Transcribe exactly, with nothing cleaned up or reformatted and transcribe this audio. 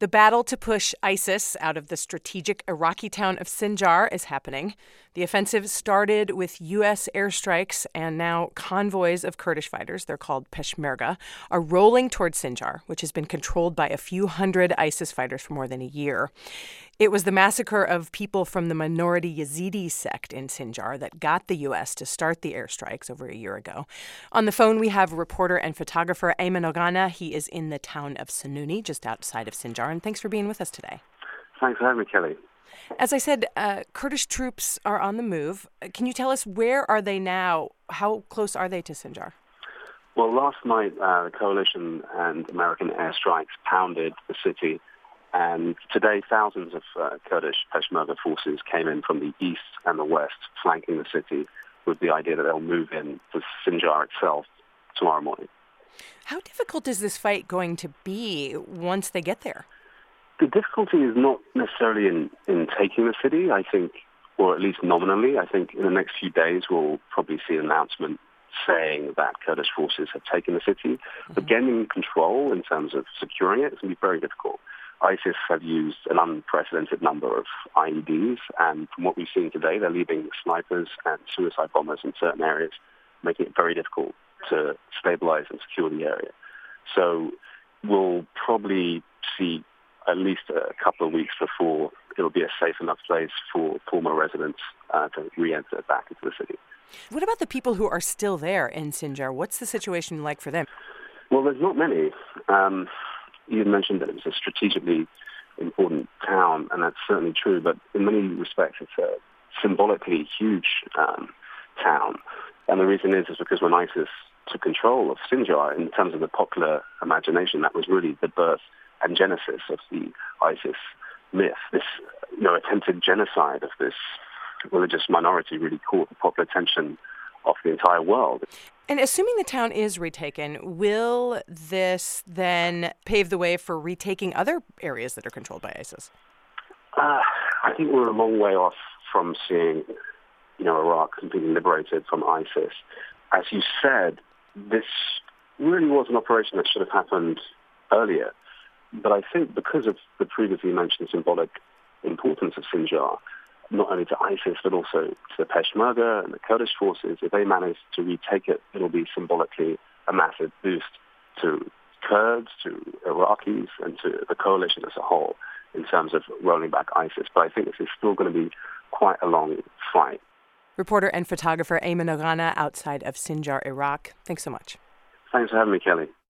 The battle to push ISIS out of the strategic Iraqi town of Sinjar is happening. The offensive started with U S airstrikes, and now convoys of Kurdish fighters, they're called Peshmerga, are rolling towards Sinjar, which has been controlled by a few hundred ISIS fighters for more than a year. It was the massacre of people from the minority Yazidi sect in Sinjar that got the U S to start the airstrikes over a year ago. On the phone, we have reporter and photographer Ayman Ogana. He is in the town of Sununi, just outside of Sinjar. And thanks for being with us today. Thanks for having me, Kelly. As I said, uh, Kurdish troops are on the move. Can you tell us, where are they now? How close are they to Sinjar? Well, last night, uh, the coalition and American airstrikes pounded the city. And today, thousands of uh, Kurdish Peshmerga forces came in from the east and the west, flanking the city, with the idea that they'll move in to Sinjar itself tomorrow morning. How difficult is this fight going to be once they get there? The difficulty is not necessarily in, in taking the city, I think, or at least nominally. I think in the next few days we'll probably see an announcement saying that Kurdish forces have taken the city. Mm-hmm. But gaining control in terms of securing it is going to be very difficult. ISIS have used an unprecedented number of I E Ds, and from what we've seen today, they're leaving snipers and suicide bombers in certain areas, making it very difficult to stabilize and secure the area. So we'll probably see at least a couple of weeks before it'll be a safe enough place for former residents uh, to re-enter back into the city. What about the people who are still there in Sinjar? What's the situation like for them? Well, there's not many. Um, you had mentioned that it was a strategically important town, and that's certainly true, but in many respects it's a symbolically huge um, town. And the reason is, is because when ISIS took control of Sinjar, in terms of the popular imagination, that was really the birth and genesis of the ISIS myth. This, you know, attempted genocide of this religious minority really caught the popular attention of the entire world. And assuming the town is retaken, will this then pave the way for retaking other areas that are controlled by ISIS? Uh, I think we're a long way off from seeing, you know, Iraq completely liberated from ISIS. As you said, this really was an operation that should have happened earlier. But I think because of the previously mentioned symbolic importance of Sinjar, not only to ISIS but also to the Peshmerga and the Kurdish forces, if they manage to retake it, it'll be symbolically a massive boost to Kurds, to Iraqis, and to the coalition as a whole in terms of rolling back ISIS. But I think this is still going to be quite a long fight. Reporter and photographer Ayman Ogana outside of Sinjar, Iraq. Thanks so much. Thanks for having me, Kelly.